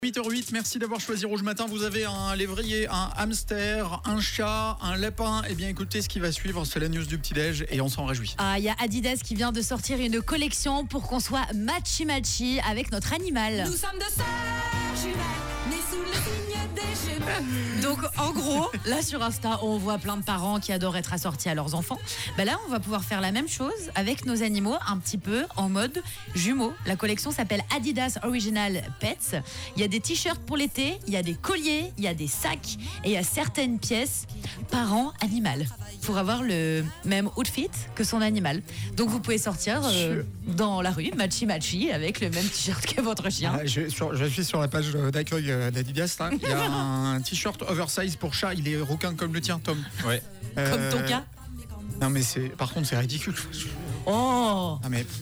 8h08, merci d'avoir choisi Rouge Matin. Vous avez un lévrier, un hamster, un chat, un lapin. Eh bien écoutez, ce qui va suivre, c'est la news du petit-déj et on s'en réjouit. Il y a Adidas qui vient de sortir une collection pour qu'on soit matchy-matchy avec notre animal. Nous sommes deux sœurs jumelles, nées sous le signe des Gémeaux. Donc en gros, là sur Insta, on voit plein de parents qui adorent être assortis à leurs enfants. Là, on va pouvoir faire la même chose avec nos animaux, un petit peu en mode jumeaux. La collection s'appelle Adidas Original Pets. Il y a des t-shirts pour l'été, il y a des colliers, il y a des sacs et il y a certaines pièces parent-animal pour avoir le même outfit que son animal. Donc vous pouvez sortir dans la rue, matchy-matchy, avec le même t-shirt que votre chien. Je suis sur la page d'accueil d'Adidas. Là. Il y a un t-shirt oversize pour chat. Il est requin comme le tien, Tom. Ouais. Comme ton cas. Non mais par contre c'est ridicule. Oh. Ah mais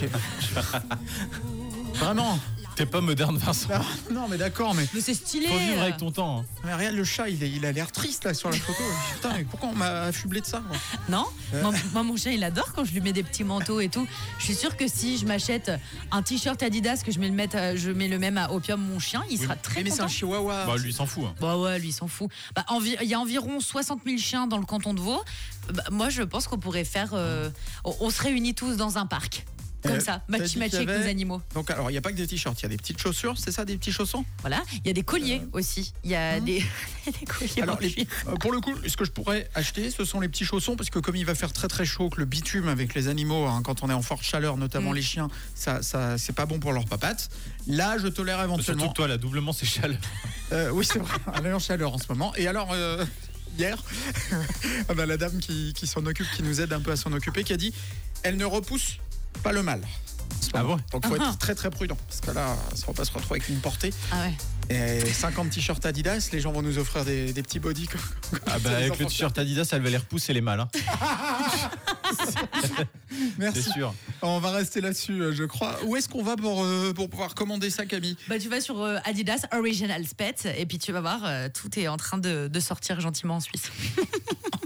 vraiment. T'es pas moderne, Vincent. Non mais d'accord, mais Mais c'est stylé. Faut vivre avec ton temps. mais regarde le chat, il a l'air triste là sur la photo. Putain, mais pourquoi on m'a affublé de ça moi Non, moi mon chien il adore quand je lui mets des petits manteaux et tout. Je suis sûre que si je m'achète un t-shirt Adidas que je mets le même à Opium mon chien, il sera très Mais c'est content. un chihuahua. Bah, lui, il s'en fout. Hein. Bah ouais, lui il s'en fout. Il y a environ 60 000 chiens dans le canton de Vaud. Moi je pense qu'on pourrait faire, on se réunit tous dans un parc. Comme ça, t'as dit matchy-matchy qu'il y avec nos avait- animaux. Donc alors il n'y a pas que des t-shirts, il y a des petites chaussures, c'est ça, des petits chaussons. Voilà, il y a des colliers aussi. Il y a des colliers. Alors en cuir. pour le coup, ce que je pourrais acheter, ce sont les petits chaussons parce que comme il va faire très très chaud, que le bitume avec les animaux, quand on est en forte chaleur, notamment les chiens, ça c'est pas bon pour leurs papates. Là, je tolère Surtout éventuellement. que toi, là, doublement, c'est chaleur. Oui, c'est vrai, on est en chaleur en ce moment. Et alors, hier, on a la dame qui s'en occupe, qui nous aide un peu à s'en occuper, qui a dit elle ne repousse pas le mal. en ce Ah moment. bon Donc, faut être très très prudent. Parce que là, ça va pas se retrouver avec une portée. Ah ouais. Et 50 t-shirts Adidas, les gens vont nous offrir des petits bodys. Ah bah, avec le t-shirt Adidas, elle va les repousser les mâles. Hein. Merci. C'est sûr. On va rester là-dessus, je crois. Où est-ce qu'on va pour pouvoir commander ça, Camille ? Tu vas sur Adidas Original Pets et puis tu vas voir, tout est en train de sortir gentiment en Suisse.